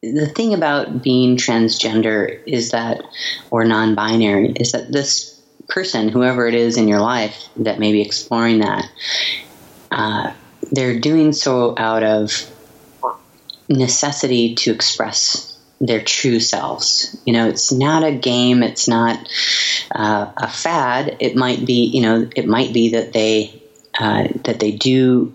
the thing about being transgender is that, or non-binary, is that this person, whoever it is in your life that may be exploring that, they're doing so out of necessity to express their true selves. It's not a game. It's not a fad. It might be, it might be that they do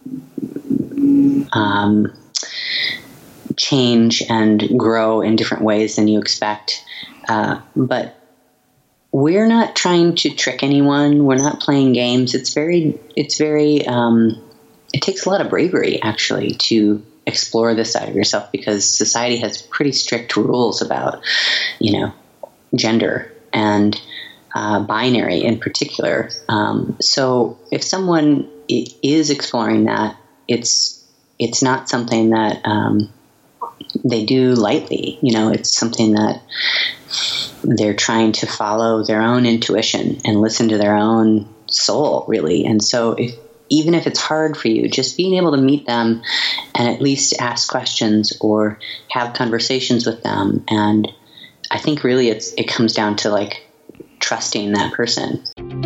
change and grow in different ways than you expect. But we're not trying to trick anyone. We're not playing games. It takes a lot of bravery, actually, to explore this side of yourself, because society has pretty strict rules about, gender and binary in particular. So if someone is exploring that, it's not something that they do lightly. It's something that they're trying to follow their own intuition and listen to their own soul, really. And so even if it's hard for you, just being able to meet them and at least ask questions or have conversations with them. And I think really it comes down to like trusting that person.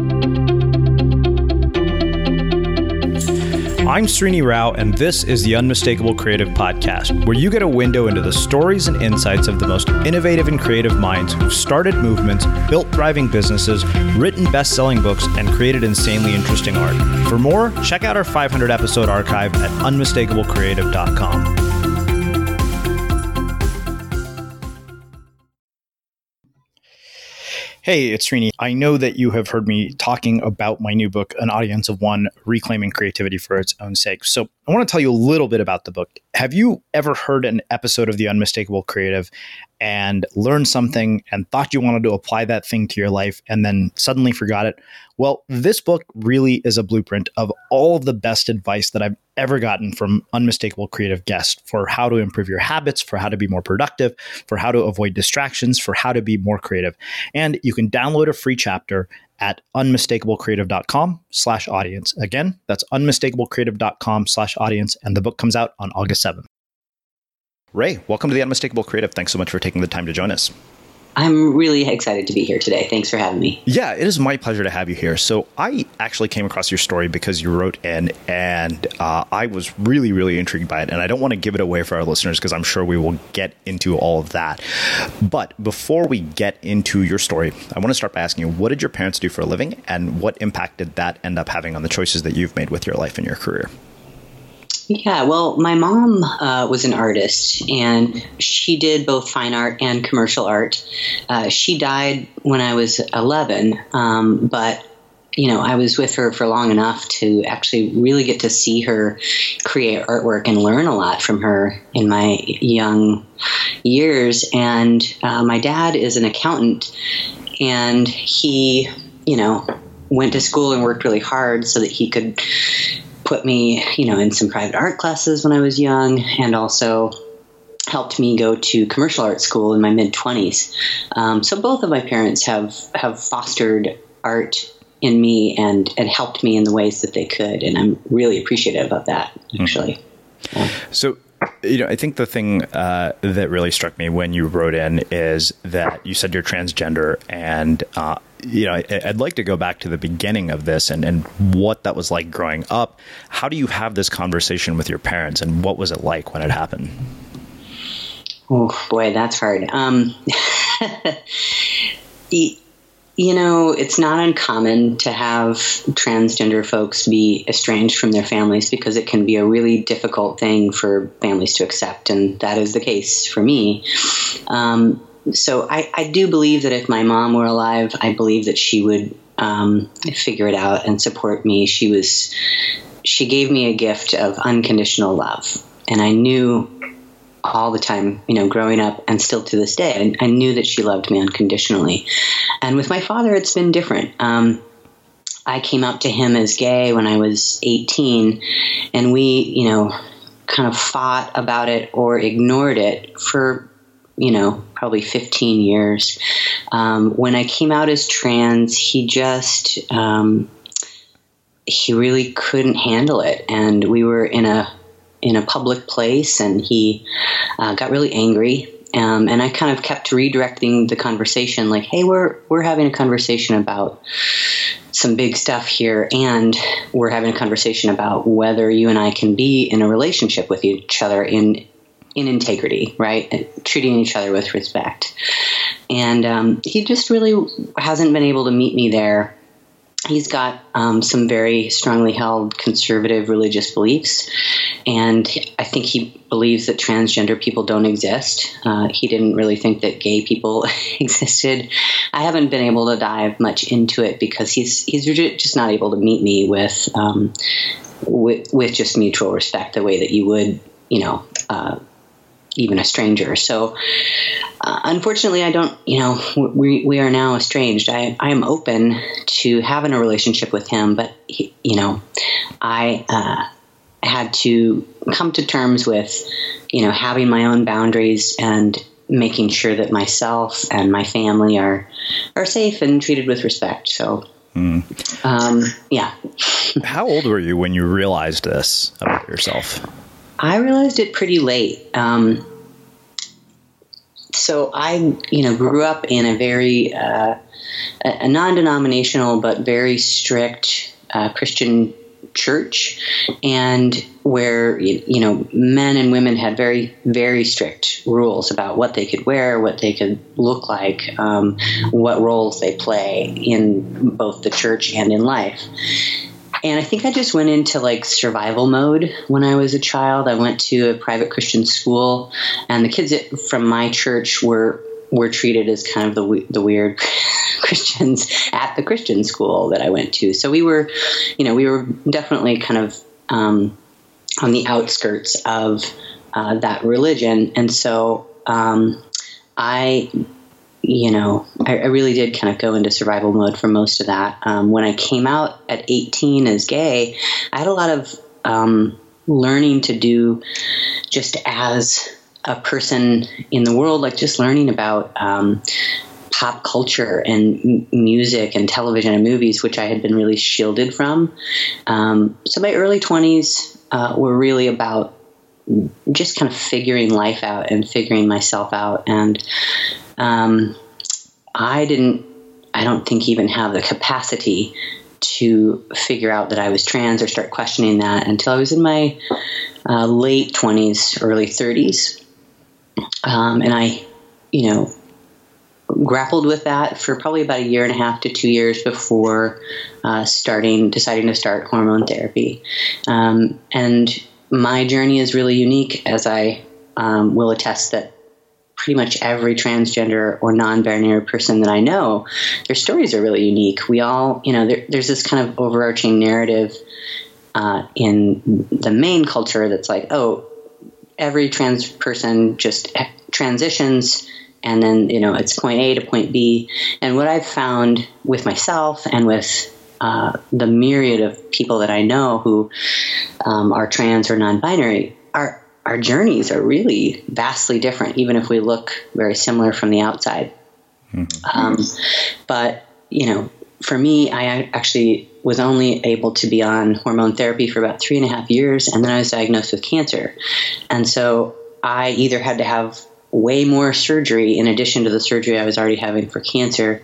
I'm Srini Rao, and this is the Unmistakable Creative Podcast, where you get a window into the stories and insights of the most innovative and creative minds who've started movements, built thriving businesses, written best-selling books, and created insanely interesting art. For more, check out our 500-episode archive at unmistakablecreative.com. Hey, it's Srini. I know that you have heard me talking about my new book, An Audience of One, Reclaiming Creativity for Its Own Sake. So I want to tell you a little bit about the book. Have you ever heard an episode of The Unmistakable Creative and learned something and thought you wanted to apply that thing to your life and then suddenly forgot it? Well, this book really is a blueprint of all of the best advice that I've ever gotten from unmistakable creative guests for how to improve your habits, for how to be more productive, for how to avoid distractions, for how to be more creative. And you can download a free chapter at unmistakablecreative.com/audience. Again, that's unmistakablecreative.com/audience. And the book comes out on August 7th. Ray, welcome to the Unmistakable Creative. Thanks so much for taking the time to join us. I'm really excited to be here today. Thanks for having me. Yeah, it is my pleasure to have you here. So I actually came across your story because you wrote in, and I was really, really intrigued by it. And I don't want to give it away for our listeners because I'm sure we will get into all of that. But before we get into your story, I want to start by asking you, what did your parents do for a living, and what impact did that end up having on the choices that you've made with your life and your career? Yeah, well, my mom was an artist, and she did both fine art and commercial art. She died when I was 11, but I was with her for long enough to actually really get to see her create artwork and learn a lot from her in my young years. And my dad is an accountant, and he, went to school and worked really hard so that he could put me, in some private art classes when I was young, and also helped me go to commercial art school in my mid-20s. So both of my parents have fostered art in me and helped me in the ways that they could, and I'm really appreciative of that, actually. Mm-hmm. Yeah. So, I think the thing that really struck me when you wrote in is that you said you're transgender, and I'd like to go back to the beginning of this and what that was like growing up. How do you have this conversation with your parents, and what was it like when it happened? Oh, boy, that's hard. It's not uncommon to have transgender folks be estranged from their families because it can be a really difficult thing for families to accept, and that is the case for me. So I do believe that if my mom were alive, I believe that she would figure it out and support me. She gave me a gift of unconditional love, and I knew all the time, growing up and still to this day, I knew that she loved me unconditionally. And with my father, it's been different. I came out to him as gay when I was 18, and we, kind of fought about it or ignored it for, probably 15 years. When I came out as trans, he just, he really couldn't handle it. And we were in a in a public place, and he got really angry. And I kind of kept redirecting the conversation, like, "Hey, we're having a conversation about some big stuff here, and we're having a conversation about whether you and I can be in a relationship with each other in integrity, right? And treating each other with respect." And he just really hasn't been able to meet me there. He's got some very strongly held conservative religious beliefs, and I think he believes that transgender people don't exist. He didn't really think that gay people existed. I haven't been able to dive much into it because he's just not able to meet me with just mutual respect the way that you would, even a stranger. So unfortunately, I don't, we are now estranged. I am open to having a relationship with him, but, I had to come to terms with, having my own boundaries and making sure that myself and my family are safe and treated with respect. So, yeah. How old were you when you realized this about yourself? I realized it pretty late. So I, grew up in a very a non-denominational but very strict Christian church, and where men and women had very, very strict rules about what they could wear, what they could look like, what roles they play in both the church and in life. And I think I just went into like survival mode when I was a child. I went to a private Christian school, and the kids from my church were treated as kind of the weird Christians at the Christian school that I went to. So we were definitely kind of on the outskirts of that religion. And so I really did kind of go into survival mode for most of that. When I came out at 18 as gay, I had a lot of learning to do just as a person in the world, like just learning about pop culture and music and television and movies, which I had been really shielded from. So my early 20s were really about just kind of figuring life out and figuring myself out. And I don't think even have the capacity to figure out that I was trans or start questioning that until I was in my late 20s, early 30s. And I, grappled with that for probably about 1.5 to 2 years before deciding to start hormone therapy. And my journey is really unique, as I will attest that pretty much every transgender or non-binary person that I know, their stories are really unique. We all, there's this kind of overarching narrative in the main culture that's like, oh, every trans person just transitions, and then, it's point A to point B. And what I've found with myself and with the myriad of people that I know who are trans or non-binary, our journeys are really vastly different, even if we look very similar from the outside. Mm-hmm. But, for me, I actually was only able to be on hormone therapy for about 3.5 years, and then I was diagnosed with cancer. And so I either had to have way more surgery in addition to the surgery I was already having for cancer,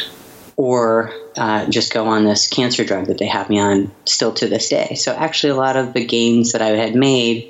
or just go on this cancer drug that they have me on still to this day. So actually a lot of the gains that I had made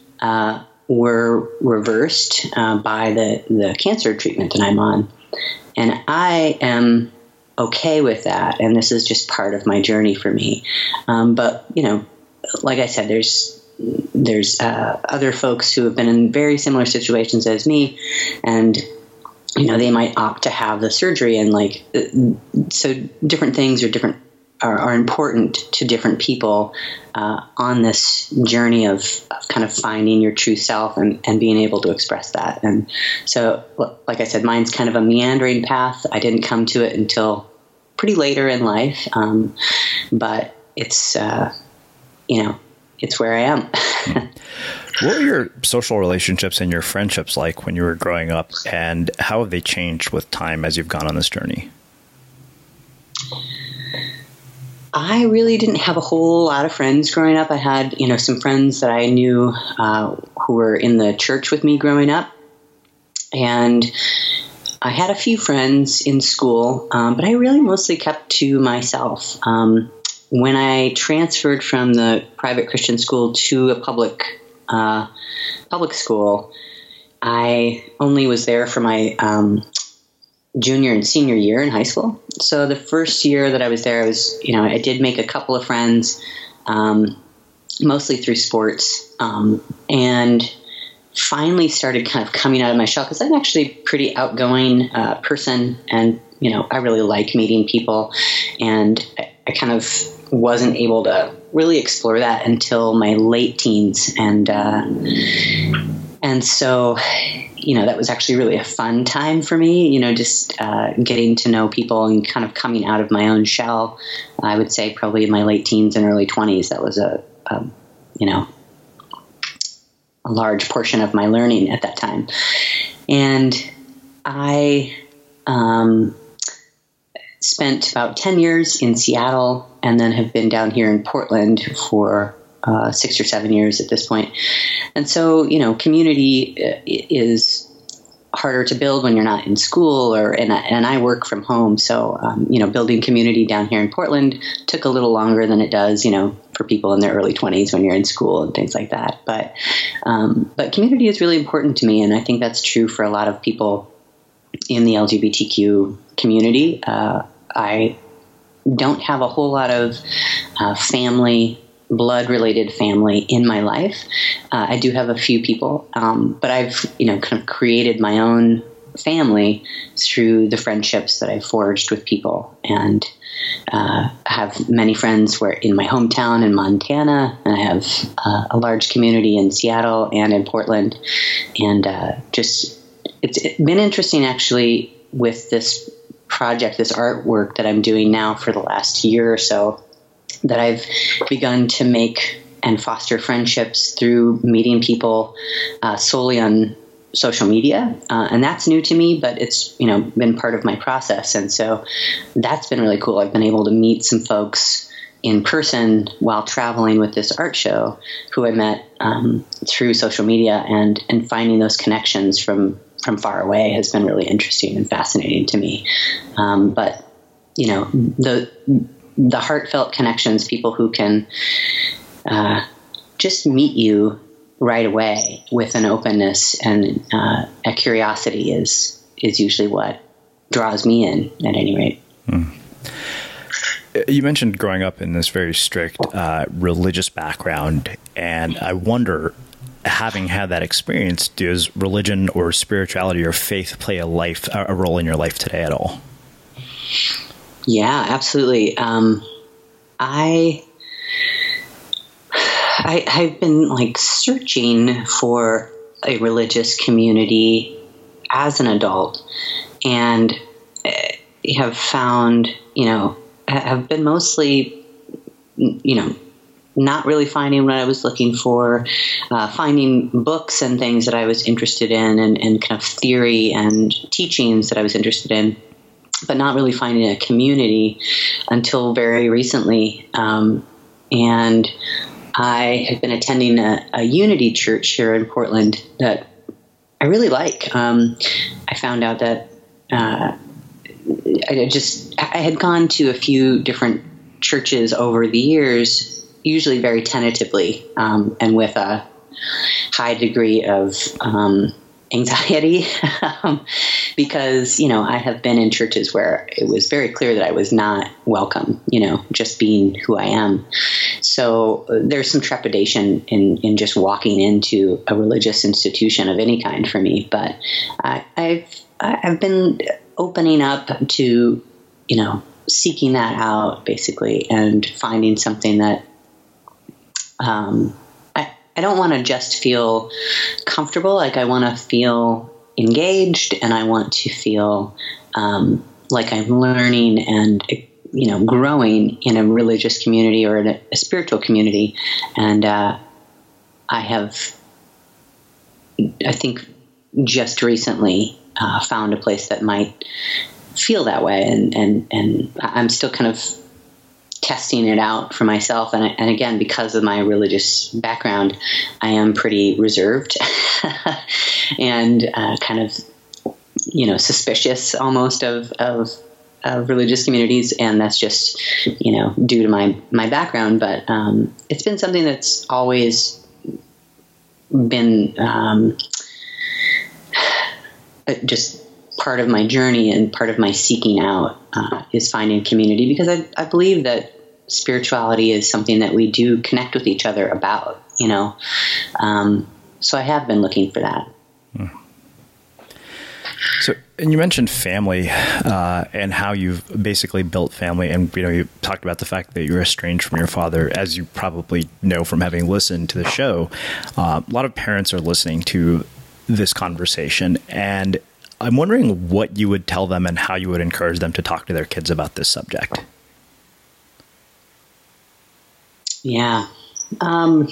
were reversed by the cancer treatment that I'm on. And I am okay with that. And this is just part of my journey for me. But, like I said, there's other folks who have been in very similar situations as me, and they might opt to have the surgery, and so different things are important to different people on this journey of kind of finding your true self and being able to express that. And so, like I said, mine's kind of a meandering path. I didn't come to it until pretty later in life, but it's it's where I am. What were your social relationships and your friendships like when you were growing up, and how have they changed with time as you've gone on this journey? I really didn't have a whole lot of friends growing up. I had, some friends that I knew who were in the church with me growing up. And I had a few friends in school, but I really mostly kept to myself. When I transferred from the private Christian school to a public school, I only was there for my junior and senior year in high school. So the first year that I was there, I did make a couple of friends, mostly through sports, and finally started kind of coming out of my shell, because I'm actually a pretty outgoing person, and I really like meeting people, and I kind of wasn't able to really explore that until my late teens, and so that was actually really a fun time for me, just getting to know people and kind of coming out of my own shell. I would say probably in my late teens and early 20s, that was a large portion of my learning at that time. And I spent about 10 years in Seattle, and then have been down here in Portland for 6 or 7 years at this point. And so, community is harder to build when you're not in school, and I work from home. So, building community down here in Portland took a little longer than it does, for people in their early 20s when you're in school and things like that. But community is really important to me. And I think that's true for a lot of people in the LGBTQ community. I don't have a whole lot of blood-related family in my life. I do have a few people, but I've, kind of created my own family through the friendships that I've forged with people. And I have many friends in my hometown in Montana, and I have a large community in Seattle and in Portland. And it's been interesting, actually, with this project, this artwork that I'm doing now for the last year or so, that I've begun to make and foster friendships through meeting people solely on social media. And that's new to me, but it's, been part of my process. And so that's been really cool. I've been able to meet some folks in person while traveling with this art show who I met through social media, and finding those connections from far away has been really interesting and fascinating to me. But, the heartfelt connections, people who can just meet you right away with an openness and a curiosity is usually what draws me in, at any rate. Mm. You mentioned growing up in this very strict religious background, and I wonder, having had that experience, does religion or spirituality or faith play a role in your life today at all? Yeah, absolutely. I've been searching for a religious community as an adult, and have found, have been mostly, not really finding what I was looking for, finding books and things that I was interested in, and kind of theory and teachings that I was interested in, but not really finding a community until very recently. And I had been attending a Unity church here in Portland that I really like. I found out that I had gone to a few different churches over the years, usually very tentatively, and with a high degree of anxiety, because, I have been in churches where it was very clear that I was not welcome, just being who I am. So there's some trepidation in just walking into a religious institution of any kind for me. But I've been opening up to, seeking that out, basically, and finding something that I don't want to just feel comfortable. I want to feel engaged, and I want to feel like I'm learning and, growing in a religious community or in a spiritual community. And I think just recently found a place that might feel that way. And I'm still kind of testing it out for myself. And again, because of my religious background, I am pretty reserved and kind of, suspicious almost of religious communities. And that's just, due to my background. But it's been something that's always been just part of my journey and part of my seeking out is finding community, because I believe that spirituality is something that we do connect with each other about, so I have been looking for that. So, and you mentioned family and how you've basically built family, and you talked about the fact that you're estranged from your father. As you probably know from having listened to the show, a lot of parents are listening to this conversation, and I'm wondering what you would tell them and how you would encourage them to talk to their kids about this subject. Yeah. I've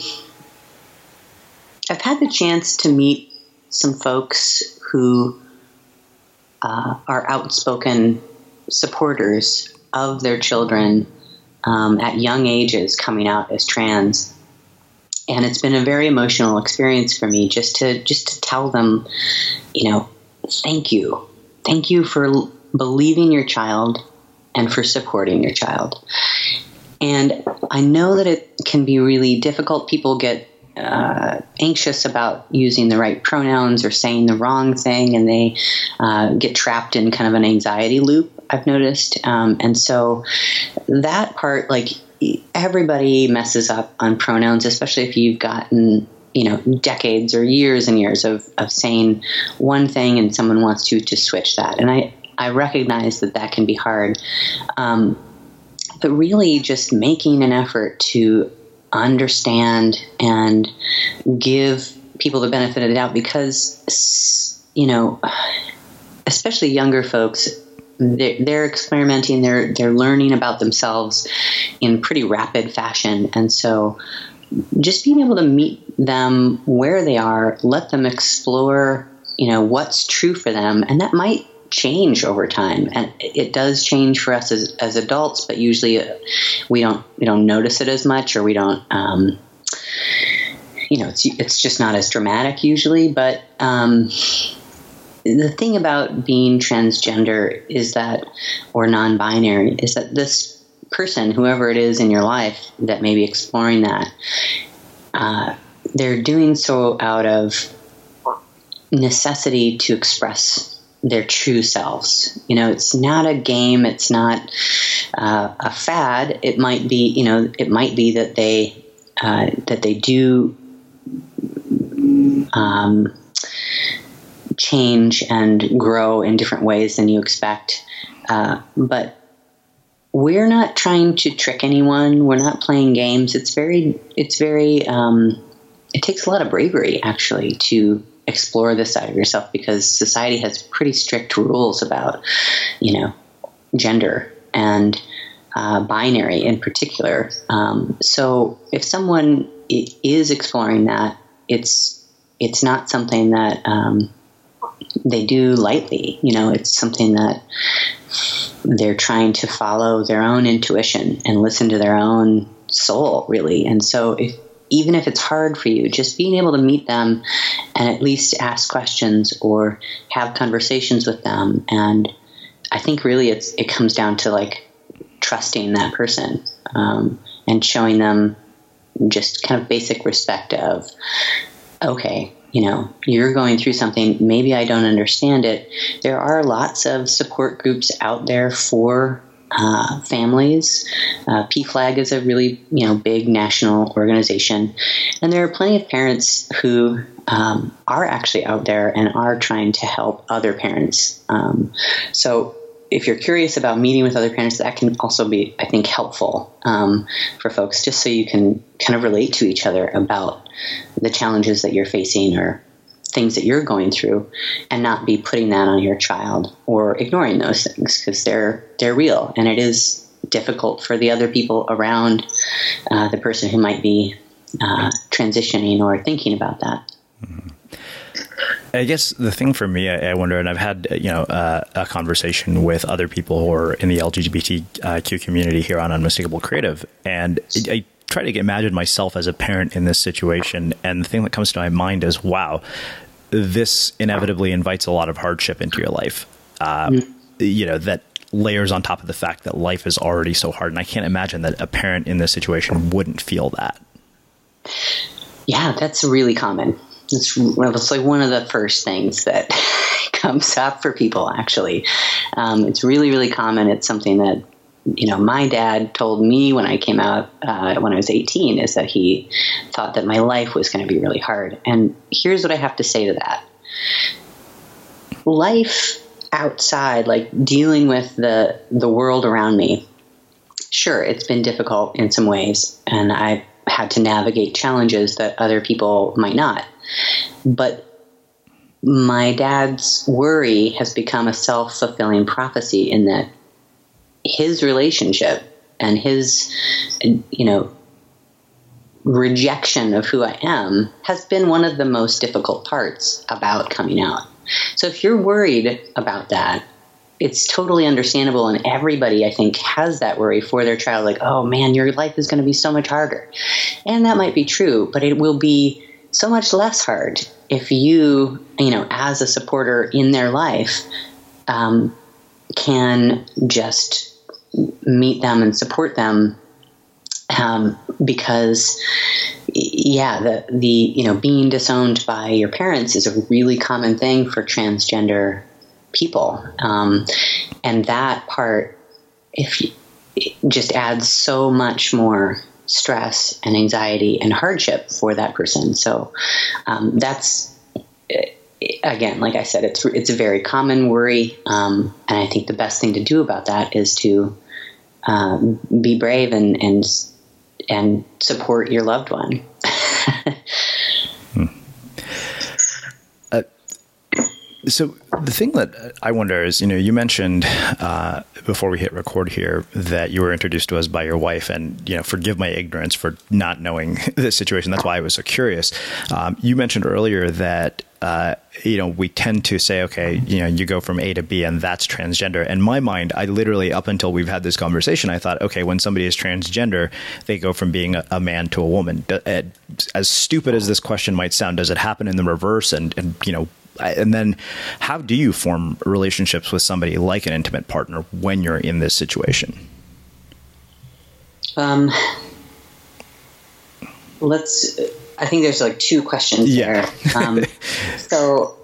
had the chance to meet some folks who are outspoken supporters of their children at young ages coming out as trans. And it's been a very emotional experience for me just to tell them, thank you. Thank you for believing your child and for supporting your child. And I know that it can be really difficult. People get anxious about using the right pronouns or saying the wrong thing, and they get trapped in kind of an anxiety loop, I've noticed. And so that part, everybody messes up on pronouns, especially if you've gotten decades or years and years of saying one thing and someone wants to switch that. And I recognize that can be hard. But really just making an effort to understand and give people the benefit of the doubt, because, especially younger folks, they're experimenting, they're learning about themselves in pretty rapid fashion. And so just being able to meet them where they are, let them explore, what's true for them. And that might change over time. And it does change for us as adults, but usually we don't notice it as much, or we don't, it's just not as dramatic usually. But, the thing about being transgender is that, or non-binary, is that this person, whoever it is in your life that may be exploring that, they're doing so out of necessity to express their true selves. It's not a game. It's not a fad. It might be, that they do change and grow in different ways than you expect. But we're not trying to trick anyone. We're not playing games. It takes a lot of bravery, actually, to explore this side of yourself, because society has pretty strict rules about, gender and binary in particular. So if someone is exploring that, it's not something that they do lightly. It's something that they're trying to follow their own intuition and listen to their own soul, really. And so even if it's hard for you, just being able to meet them and at least ask questions or have conversations with them. And I think really it comes down to trusting that person, and showing them just kind of basic respect of, okay, you're going through something. Maybe I don't understand it. There are lots of support groups out there for families. PFLAG is a really, big national organization. And there are plenty of parents who are actually out there and are trying to help other parents. So if you're curious about meeting with other parents, that can also be, I think, helpful for folks, just so you can kind of relate to each other about the challenges that you're facing or things that you're going through, and not be putting that on your child or ignoring those things, because they're real, and it is difficult for the other people around the person who might be transitioning or thinking about that. Mm-hmm. I guess the thing for me, I wonder, and I've had a conversation with other people who are in the LGBTQ community here on Unmistakable Creative, and I try to imagine myself as a parent in this situation, and the thing that comes to my mind is, wow, this inevitably invites a lot of hardship into your life. That layers on top of the fact that life is already so hard, and I can't imagine that a parent in this situation wouldn't feel that. Yeah, that's really common. It's like one of the first things that comes up for people, actually. It's really, really common. It's something that, my dad told me when I came out, when I was 18, is that he thought that my life was going to be really hard. And here's what I have to say to that. Life outside, like dealing with the world around me, sure, it's been difficult in some ways, and I've had to navigate challenges that other people might not. But my dad's worry has become a self-fulfilling prophecy in that his relationship and his, rejection of who I am has been one of the most difficult parts about coming out. So if you're worried about that, it's totally understandable, and everybody, I think, has that worry for their child, like, oh man, your life is going to be so much harder. And that might be true, but it will be so much less hard if you, as a supporter in their life, can just meet them and support them, because the being disowned by your parents is a really common thing for transgender people. And that part, it just adds so much more stress and anxiety and hardship for that person. So that's, again, like I said, it's a very common worry. And I think the best thing to do about that is to be brave and support your loved one. So the thing that I wonder is, you mentioned before we hit record here that you were introduced to us by your wife, and, forgive my ignorance for not knowing this situation. That's why I was so curious. You mentioned earlier that, we tend to say, okay, you go from A to B and that's transgender. In my mind, I literally, up until we've had this conversation, I thought, okay, when somebody is transgender, they go from being a man to a woman. As stupid as this question might sound, does it happen in the reverse? And then how do you form relationships with somebody like an intimate partner when you're in this situation? I think there's like two questions there. So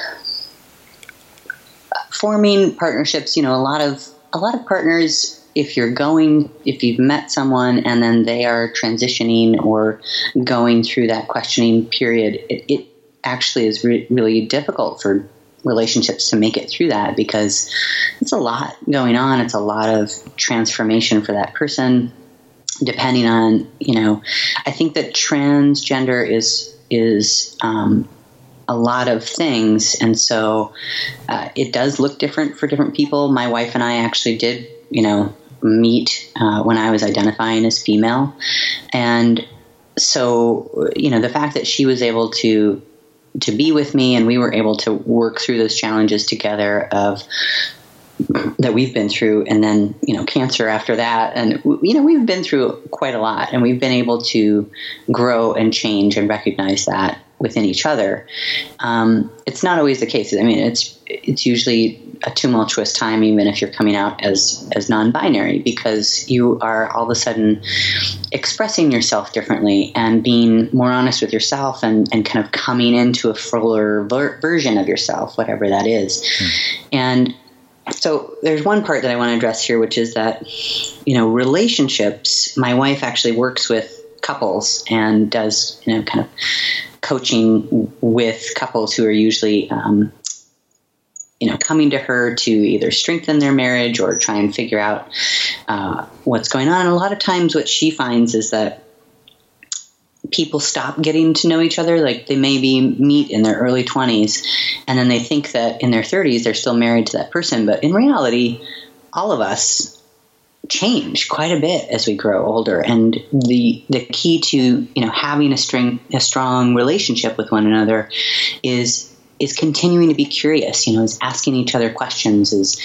forming partnerships, a lot of partners, if you've met someone and then they are transitioning or going through that questioning period, it actually is really difficult for relationships to make it through that, because it's a lot going on. It's a lot of transformation for that person, depending on, I think that transgender is a lot of things. And so it does look different for different people. My wife and I actually did, meet when I was identifying as female. And so, the fact that she was able to be with me and we were able to work through those challenges together that we've been through, and then, cancer after that. And, we've been through quite a lot, and we've been able to grow and change and recognize that within each other. It's not always the case. I mean, it's usually a tumultuous time, even if you're coming out as non-binary, because you are all of a sudden expressing yourself differently and being more honest with yourself and kind of coming into a fuller version of yourself, whatever that is. And so there's one part that I want to address here, which is that, relationships, my wife actually works with couples and does, kind of coaching with couples who are usually, coming to her to either strengthen their marriage or try and figure out what's going on. And a lot of times what she finds is that people stop getting to know each other. Like, they maybe meet in their early 20s, and then they think that in their 30s they're still married to that person. But in reality, all of us change quite a bit as we grow older. And the key to, having a strong relationship with one another is is continuing to be curious, is asking each other questions, is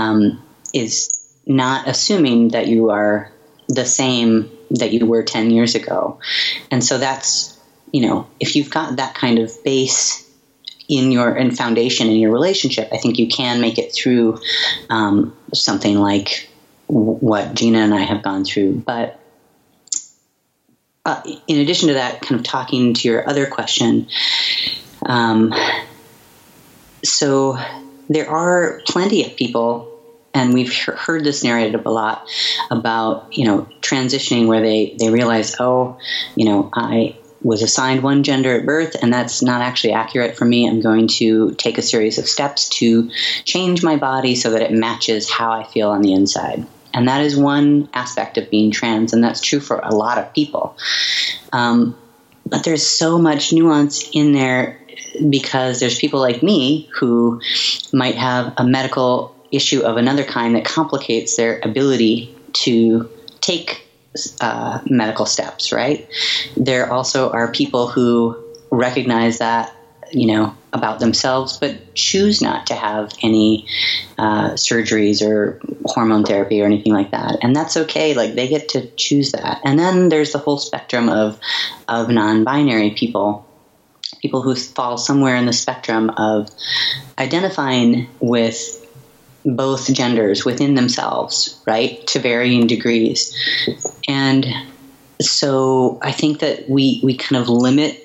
not assuming that you are the same that you were 10 years ago. And so that's, if you've got that kind of base and foundation in your relationship, I think you can make it through something like what Gina and I have gone through. But in addition to that, kind of talking to your other question, so there are plenty of people, and we've heard this narrative a lot about, transitioning where they realize, I was assigned one gender at birth, and that's not actually accurate for me. I'm going to take a series of steps to change my body so that it matches how I feel on the inside. And that is one aspect of being trans, and that's true for a lot of people. But there's so much nuance in there, because there's people like me who might have a medical issue of another kind that complicates their ability to take medical steps, right? There also are people who recognize that, about themselves, but choose not to have any surgeries or hormone therapy or anything like that. And that's okay. Like, they get to choose that. And then there's the whole spectrum of non-binary people who fall somewhere in the spectrum of identifying with both genders within themselves, right, to varying degrees. And so I think that we kind of limit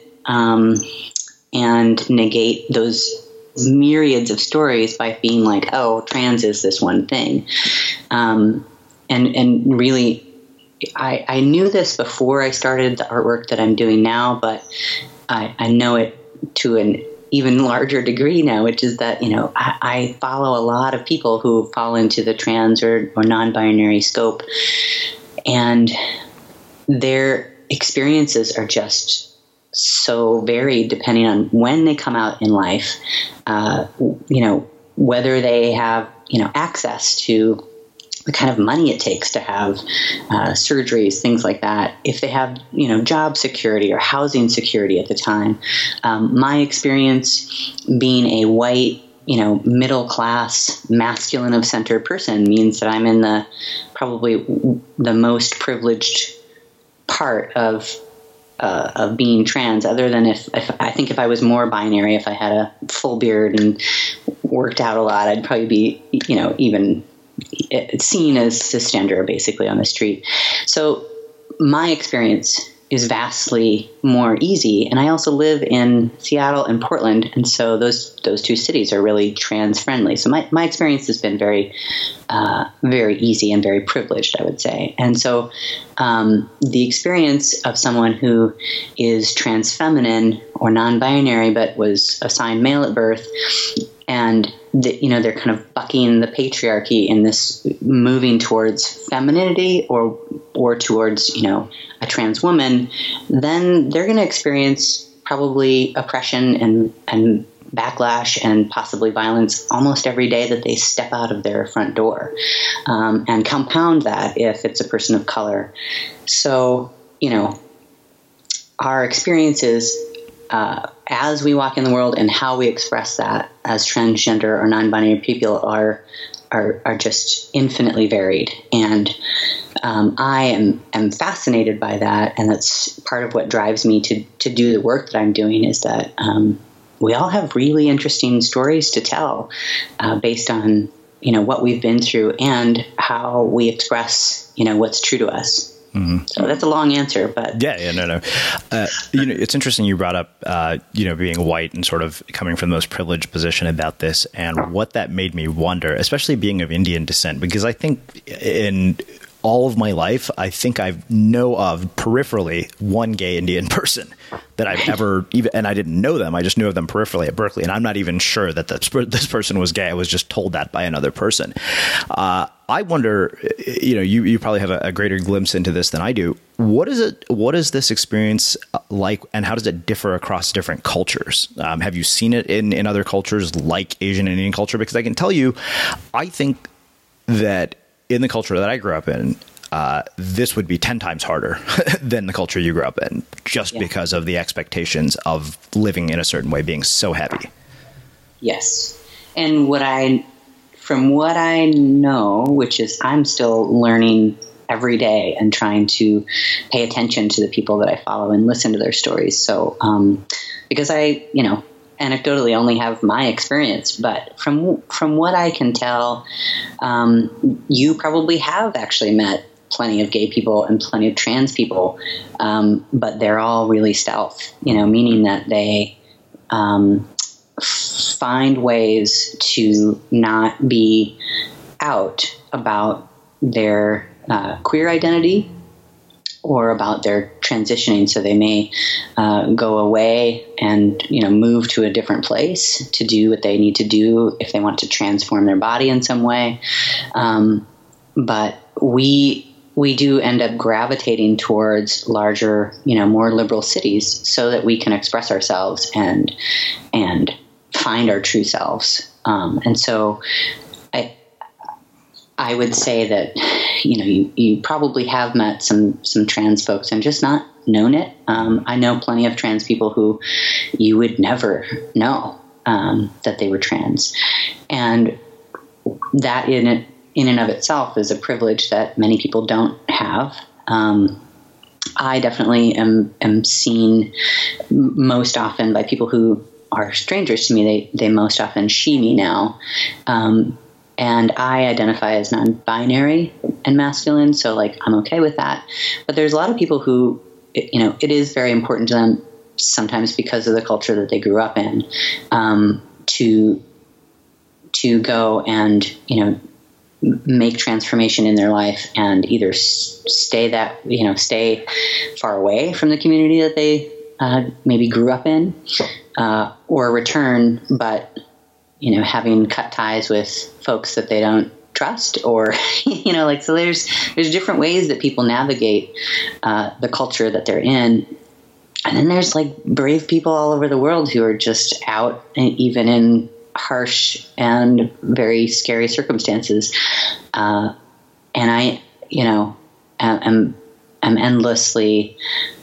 and negate those myriads of stories by being like, oh, trans is this one thing. And really, I knew this before I started the artwork that I'm doing now, but I know it to an even larger degree now, which is that, I follow a lot of people who fall into the trans or non-binary scope, and their experiences are just so varied depending on when they come out in life, whether they have, access to the kind of money it takes to have surgeries, things like that, if they have, job security or housing security at the time. My experience being a white, middle class, masculine of center person means that I'm in probably the most privileged part of being trans, other than if I was more binary, if I had a full beard and worked out a lot, I'd probably be, even seen as cisgender basically on the street. So my experience is vastly more easy. And I also live in Seattle and Portland. And so those two cities are really trans friendly. So my experience has been very, very easy and very privileged, I would say. And so the experience of someone who is trans feminine or non-binary, but was assigned male at birth, and they're kind of bucking the patriarchy in this moving towards femininity or towards, a trans woman, then they're going to experience probably oppression and backlash and possibly violence almost every day that they step out of their front door, and compound that if it's a person of color. So, our experiences as we walk in the world and how we express that as transgender or non-binary people are just infinitely varied. And I am fascinated by that, and that's part of what drives me to do the work that I'm doing, is that we all have really interesting stories to tell based on what we've been through and how we express what's true to us. Mm-hmm. So that's a long answer, but no. It's interesting you brought up, being white and sort of coming from the most privileged position about this, and what that made me wonder, especially being of Indian descent, because I think in all of my life, I think I know of peripherally one gay Indian person that I've ever even, and I didn't know them. I just knew of them peripherally at Berkeley. And I'm not even sure that this person was gay. I was just told that by another person. I wonder, you probably have a greater glimpse into this than I do. What is this experience like, and how does it differ across different cultures? Have you seen it in other cultures like Asian and Indian culture? Because I can tell you, I think that in the culture that I grew up in, this would be 10 times harder than the culture you grew up in, just because of the expectations of living in a certain way being so heavy. Yes. And from what I know, which is I'm still learning every day and trying to pay attention to the people that I follow and listen to their stories. So, because I, anecdotally only have my experience, but from what I can tell, you probably have actually met plenty of gay people and plenty of trans people, but they're all really stealth, meaning that they find ways to not be out about their queer identity or about their transitioning. So they may go away and, move to a different place to do what they need to do if they want to transform their body in some way. But we do end up gravitating towards larger, more liberal cities so that we can express ourselves and find our true selves. And so I would say that, you probably have met some trans folks and just not known it. I know plenty of trans people who you would never know that they were trans. And that in and of itself is a privilege that many people don't have. I definitely am seen most often by people who are strangers to me. They most often she me now. And I identify as non-binary and masculine, so I'm okay with that. But there's a lot of people who, it is very important to them, sometimes because of the culture that they grew up in, to go and make transformation in their life and either stay far away from the community that they maybe grew up in, or return, but having cut ties with folks that they don't trust, or so there's different ways that people navigate the culture that they're in. And then there's brave people all over the world who are just out, even in harsh and very scary circumstances. And I, am endlessly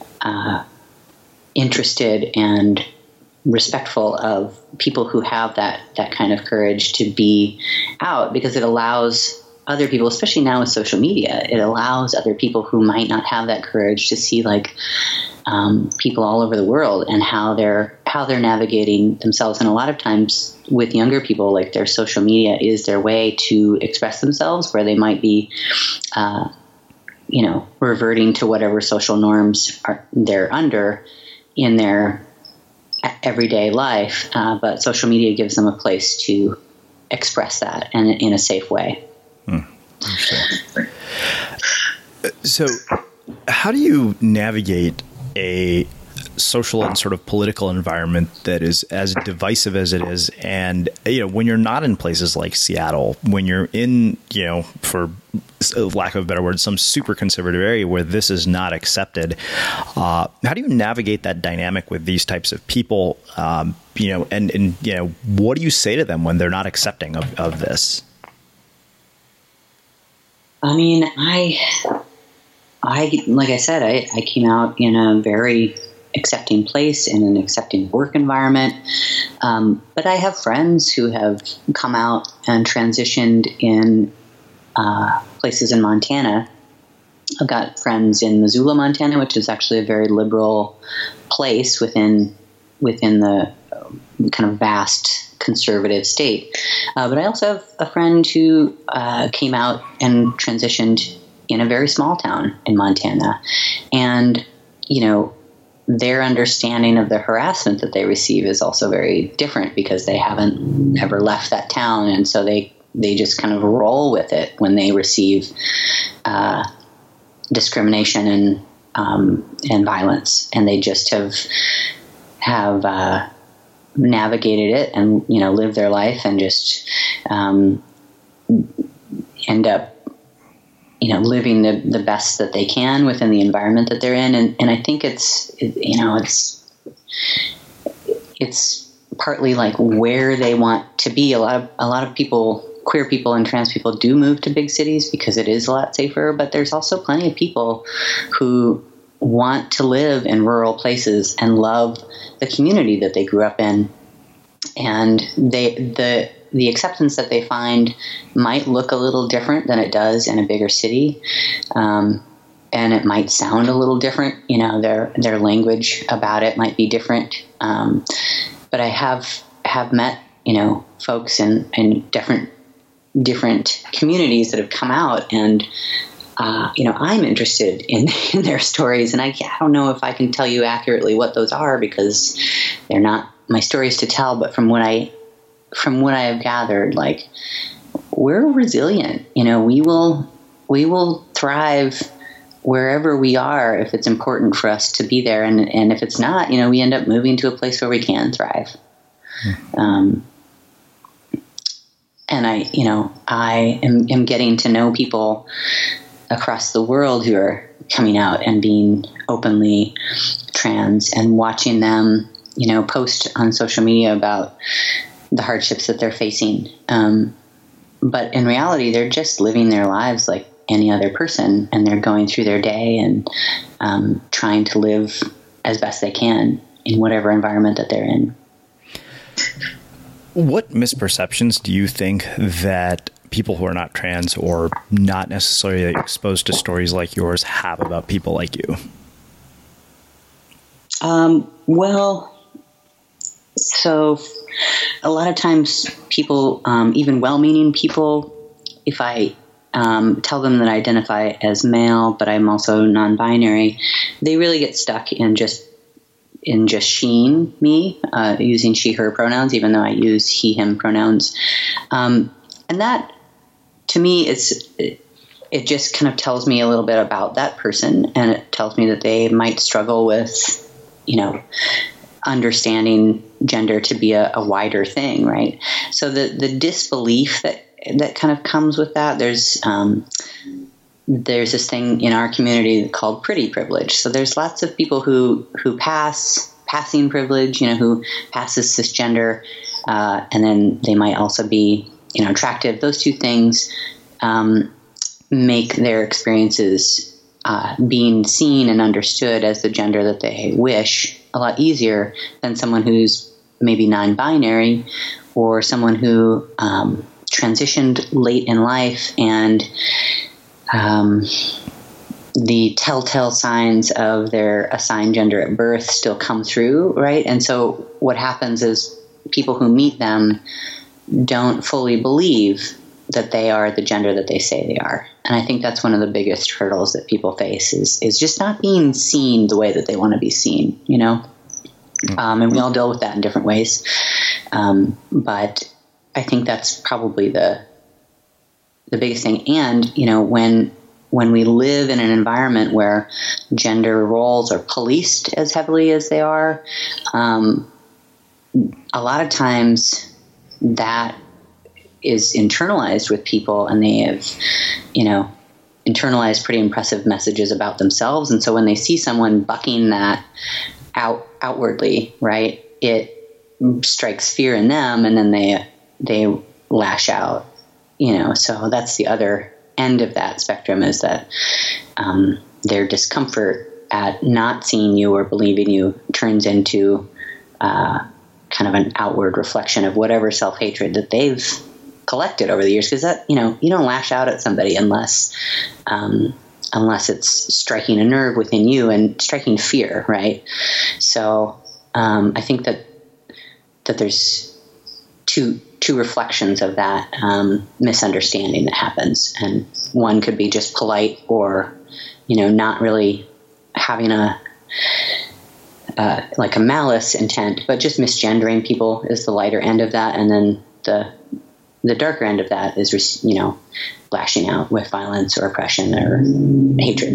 interested and respectful of people who have that kind of courage to be out, because it allows other people, especially now with social media, it allows other people who might not have that courage to see people all over the world and how they're navigating themselves. And a lot of times with younger people, their social media is their way to express themselves, where they might be, reverting to whatever social norms they're under in their everyday life, but social media gives them a place to express that and in a safe way. So how do you navigate a social and sort of political environment that is as divisive as it is? And, when you're not in places like Seattle, when you're in, for lack of a better word, some super conservative area where this is not accepted, how do you navigate that dynamic with these types of people? And what do you say to them when they're not accepting of this? I mean, I like I said, I came out in a very accepting place, in an accepting work environment. But I have friends who have come out and transitioned in places in Montana. I've got friends in Missoula, Montana, which is actually a very liberal place within the kind of vast conservative state. But I also have a friend who came out and transitioned in a very small town in Montana. And, their understanding of the harassment that they receive is also very different, because they haven't ever left that town. And so they just kind of roll with it when they receive discrimination and violence. And they just have navigated it and, live their life and just end up living the best that they can within the environment that they're in. And I think it's partly where they want to be. A lot of people, queer people and trans people, do move to big cities because it is a lot safer, but there's also plenty of people who want to live in rural places and love the community that they grew up in. and the acceptance that they find might look a little different than it does in a bigger city. And it might sound a little different, their language about it might be different. But I have met, folks in different communities that have come out, and I'm interested in their stories, and I don't know if I can tell you accurately what those are because they're not my stories to tell. But from what I have gathered, like, we're resilient. We will thrive wherever we are if it's important for us to be there, and if it's not, we end up moving to a place where we can thrive. And I am getting to know people across the world who are coming out and being openly trans, and watching them, post on social media about the hardships that they're facing. But in reality, they're just living their lives like any other person, and they're going through their day and trying to live as best they can in whatever environment that they're in. What misperceptions do you think that people who are not trans or not necessarily exposed to stories like yours have about people like you? Well, so a lot of times people, even well-meaning people, if I tell them that I identify as male, but I'm also non-binary, they really get stuck in just sheing me, using she, her pronouns, even though I use he, him pronouns. And that, to me, it just kind of tells me a little bit about that person, and it tells me that they might struggle with, understanding gender to be a wider thing, right? So the disbelief that kind of comes with that, there's this thing in our community called pretty privilege. So there's lots of people who passing privilege, who passes cisgender, and then they might also be, attractive. Those two things make their experiences being seen and understood as the gender that they wish a lot easier than someone who's maybe non-binary, or someone who transitioned late in life, and the telltale signs of their assigned gender at birth still come through, right? And so what happens is people who meet them don't fully believe that they are the gender that they say they are. And I think that's one of the biggest hurdles that people face is just not being seen the way that they want to be seen, and we all deal with that in different ways. But I think that's probably the biggest thing. And, when we live in an environment where gender roles are policed as heavily as they are, a lot of times that is internalized with people, and they have, internalized pretty impressive messages about themselves. And so when they see someone bucking that outwardly, right, it strikes fear in them, and then they lash out, so that's the other end of that spectrum, is that their discomfort at not seeing you or believing you turns into kind of an outward reflection of whatever self-hatred that they've collected over the years. Because that, you don't lash out at somebody unless it's striking a nerve within you and striking fear, right? So I think that there's two reflections of that misunderstanding that happens, and one could be just polite, or not really having a malice intent, but just misgendering people is the lighter end of that, and then the darker end of that is lashing out with violence or oppression or hatred.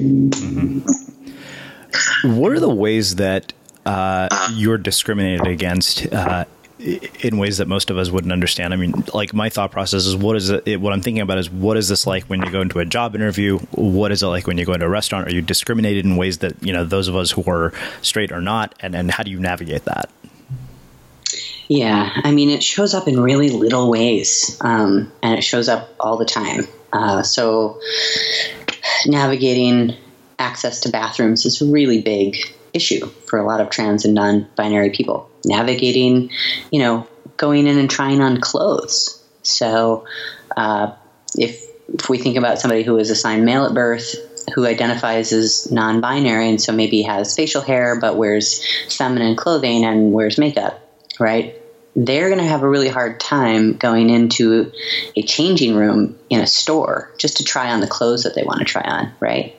Mm-hmm. What are the ways that you're discriminated against in ways that most of us wouldn't understand? I mean, like, my thought process is, what I'm thinking about is, what is this like when you go into a job interview? What is it like when you go into a restaurant? Are you discriminated in ways that, those of us who are straight are not? And how do you navigate that? Yeah, I mean, it shows up in really little ways, and it shows up all the time. So navigating access to bathrooms is a really big issue for a lot of trans and non-binary people. Navigating, going in and trying on clothes. So if we think about somebody who is assigned male at birth, who identifies as non-binary, and so maybe has facial hair but wears feminine clothing and wears makeup, right? They're going to have a really hard time going into a changing room in a store just to try on the clothes that they want to try on, right?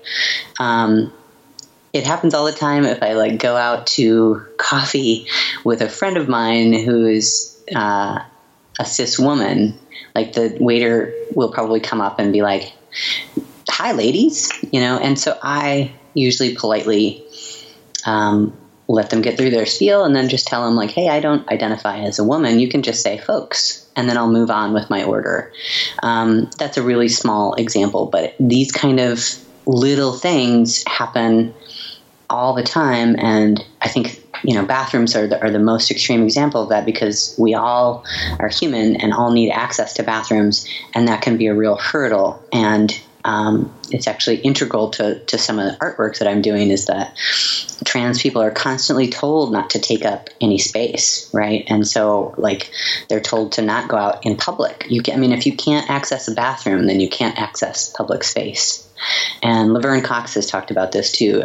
It happens all the time if I like go out to coffee with a friend of mine who is a cis woman. Like the waiter will probably come up and be like, "Hi, ladies," and so I usually politely let them get through their spiel and then just tell them like, "Hey, I don't identify as a woman. You can just say folks," and then I'll move on with my order. That's a really small example, but these kind of little things happen all the time, and I think bathrooms are the most extreme example of that, because we all are human and all need access to bathrooms, and that can be a real hurdle. And it's actually integral to some of the artwork that I'm doing, is that trans people are constantly told not to take up any space, right? And so like they're told to not go out in public. If you can't access a bathroom, then you can't access public space. And Laverne Cox has talked about this too.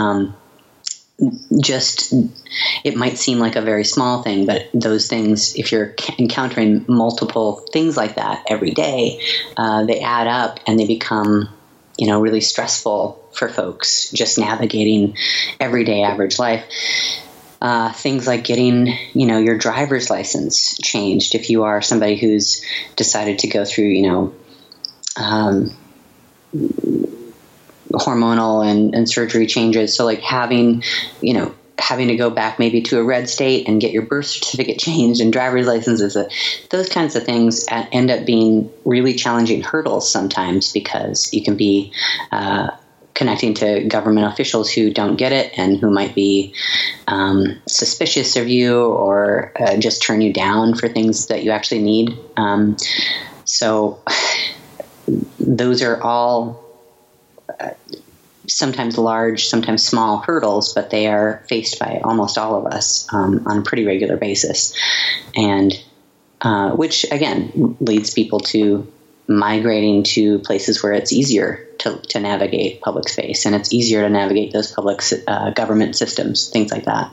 It might seem like a very small thing, but those things, if you're encountering multiple things like that every day, they add up and they become, really stressful for folks just navigating everyday average life. Things like getting, your driver's license changed if you are somebody who's decided to go through, hormonal and surgery changes. So like having to go back maybe to a red state and get your birth certificate changed and driver's licenses, those kinds of things end up being really challenging hurdles sometimes, because you can be connecting to government officials who don't get it and who might be suspicious of you or just turn you down for things that you actually need. So those are all sometimes large, sometimes small hurdles, but they are faced by almost all of us on a pretty regular basis. And which, again, leads people to migrating to places where it's easier to navigate public space, and it's easier to navigate those public government systems, things like that.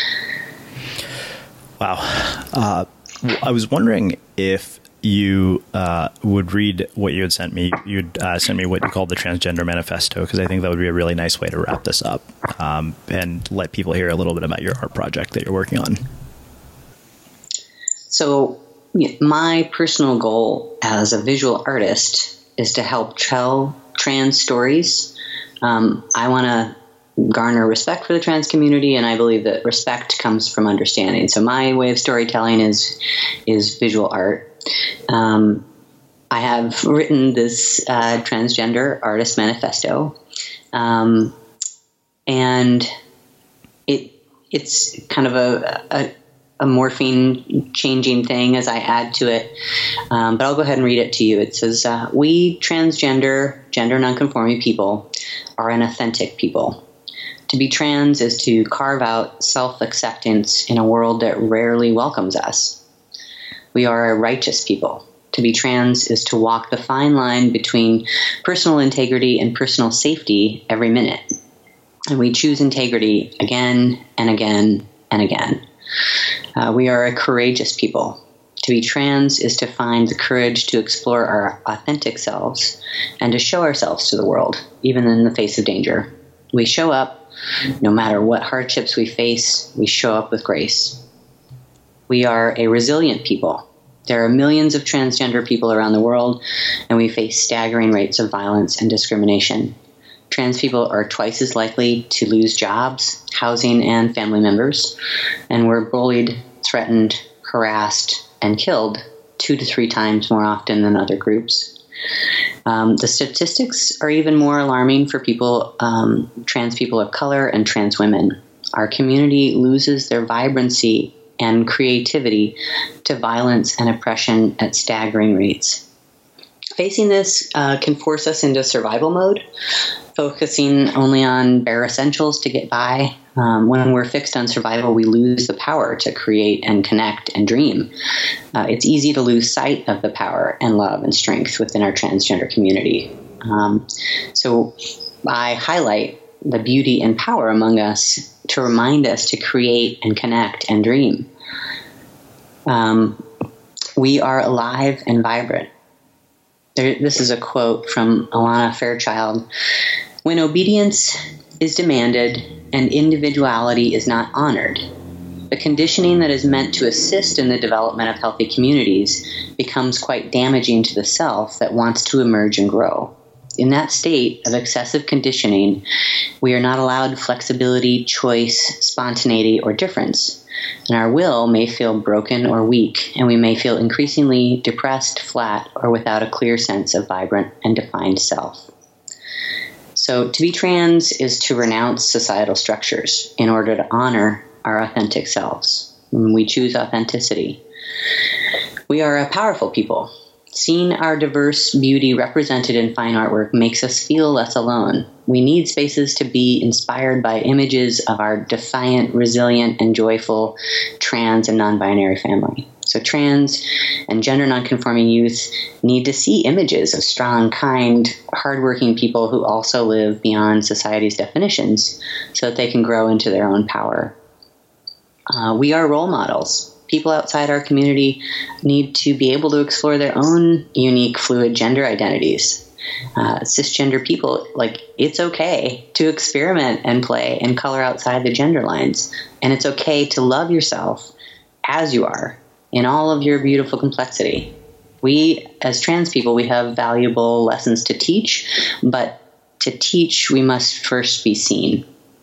Wow. I was wondering if you would read what you had sent me. You'd sent me what you called the Transgender Manifesto, because I think that would be a really nice way to wrap this up and let people hear a little bit about your art project that you're working on. So my personal goal as a visual artist is to help tell trans stories. I want to garner respect for the trans community, and I believe that respect comes from understanding. So my way of storytelling is visual art. I have written this Transgender Artist Manifesto, and it's kind of a morphing, changing thing as I add to it. But I'll go ahead and read it to you. It says, "We transgender, gender nonconforming people are an authentic people. To be trans is to carve out self-acceptance in a world that rarely welcomes us. We are a righteous people. To be trans is to walk the fine line between personal integrity and personal safety every minute. And we choose integrity again and again and again. We are a courageous people. To be trans is to find the courage to explore our authentic selves and to show ourselves to the world, even in the face of danger. We show up. No matter what hardships we face, we show up with grace. We are a resilient people. There are millions of transgender people around the world, and we face staggering rates of violence and discrimination. Trans people are twice as likely to lose jobs, housing, and family members, and we're bullied, threatened, harassed, and killed 2 to 3 times more often than other groups. The statistics are even more alarming for people, trans people of color and trans women. Our community loses their vibrancy and creativity to violence and oppression at staggering rates. Facing this can force us into survival mode, focusing only on bare essentials to get by, When we're fixed on survival, we lose the power to create and connect and dream. It's easy to lose sight of the power and love and strength within our transgender community. So I highlight the beauty and power among us to remind us to create and connect and dream. We are alive and vibrant. This is a quote from Alana Fairchild. When obedience is demanded and individuality is not honored, the conditioning that is meant to assist in the development of healthy communities becomes quite damaging to the self that wants to emerge and grow. In that state of excessive conditioning, we are not allowed flexibility, choice, spontaneity, or difference. And our will may feel broken or weak, and we may feel increasingly depressed, flat, or without a clear sense of vibrant and defined self. So to be trans is to renounce societal structures in order to honor our authentic selves. We choose authenticity. We are a powerful people. Seeing our diverse beauty represented in fine artwork makes us feel less alone. We need spaces to be inspired by images of our defiant, resilient, and joyful trans and non-binary family. So trans and gender nonconforming youth need to see images of strong, kind, hardworking people who also live beyond society's definitions so that they can grow into their own power. We are role models. People outside our community need to be able to explore their own unique, fluid gender identities. Cisgender people, it's okay to experiment and play and color outside the gender lines. And it's okay to love yourself as you are in all of your beautiful complexity. We, as trans people, we have valuable lessons to teach, but to teach, we must first be seen.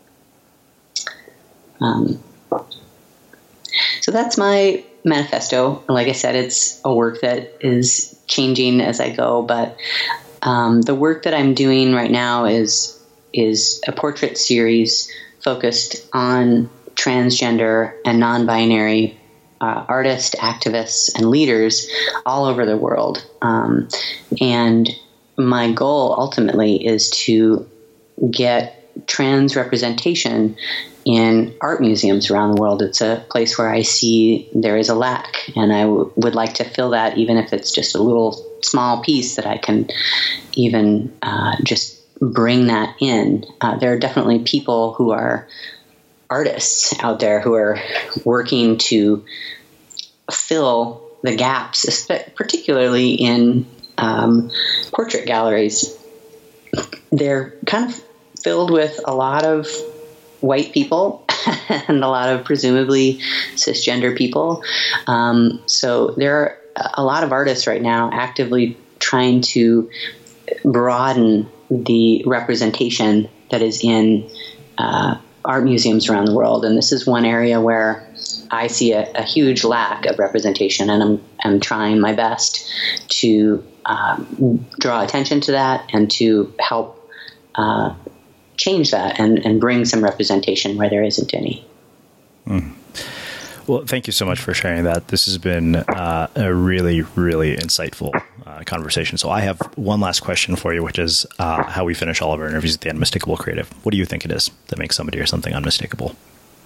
So that's my manifesto. Like I said, it's a work that is changing as I go, but the work that I'm doing right now is a portrait series focused on transgender and non-binary artists, activists, and leaders all over the world. And my goal ultimately is to get trans representation in art museums around the world. It's a place where I see there is a lack, and I would like to fill that, even if it's just a little small piece that I can even just bring that in. There are definitely people who are artists out there who are working to fill the gaps, particularly in portrait galleries. They're kind of filled with a lot of white people and a lot of presumably cisgender people. So there are a lot of artists right now actively trying to broaden the representation that is in art museums around the world. And this is one area where I see a huge lack of representation, and I'm trying my best to draw attention to that and to help change that and bring some representation where there isn't any. Well, thank you so much for sharing that. This has been a really, really insightful conversation. So I have one last question for you, which is how we finish all of our interviews at the Unmistakable Creative. What do you think it is that makes somebody or something unmistakable?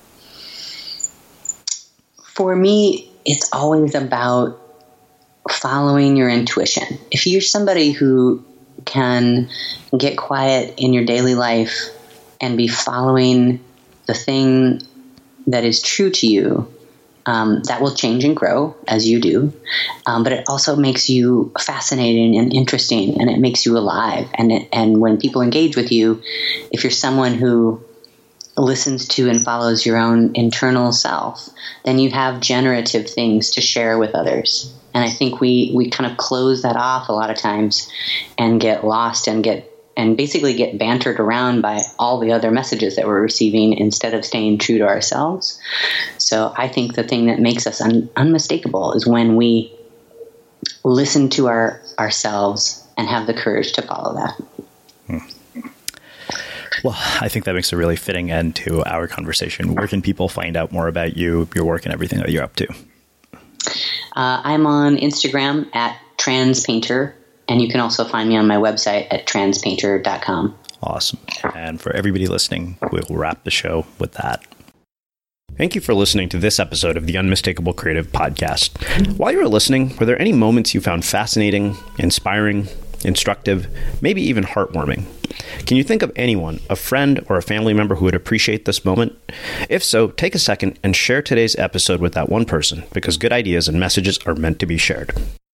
For me, it's always about following your intuition. If you're somebody who can get quiet in your daily life and be following the thing that is true to you, that will change and grow as you do. But it also makes you fascinating and interesting, and it makes you alive. And when people engage with you, if you're someone who listens to and follows your own internal self, then you have generative things to share with others. And I think we kind of close that off a lot of times and get lost and basically get bantered around by all the other messages that we're receiving instead of staying true to ourselves. So I think the thing that makes us unmistakable is when we listen to ourselves and have the courage to follow that. Well, I think that makes a really fitting end to our conversation. Where can people find out more about you, your work, and everything that you're up to? I'm on Instagram at transpainter, and you can also find me on my website at transpainter.com. Awesome. And for everybody listening, we'll wrap the show with that. Thank you for listening to this episode of the Unmistakable Creative Podcast. While you were listening, were there any moments you found fascinating, inspiring, instructive, maybe even heartwarming? Can you think of anyone, a friend or a family member who would appreciate this moment? If so, take a second and share today's episode with that one person, because good ideas and messages are meant to be shared.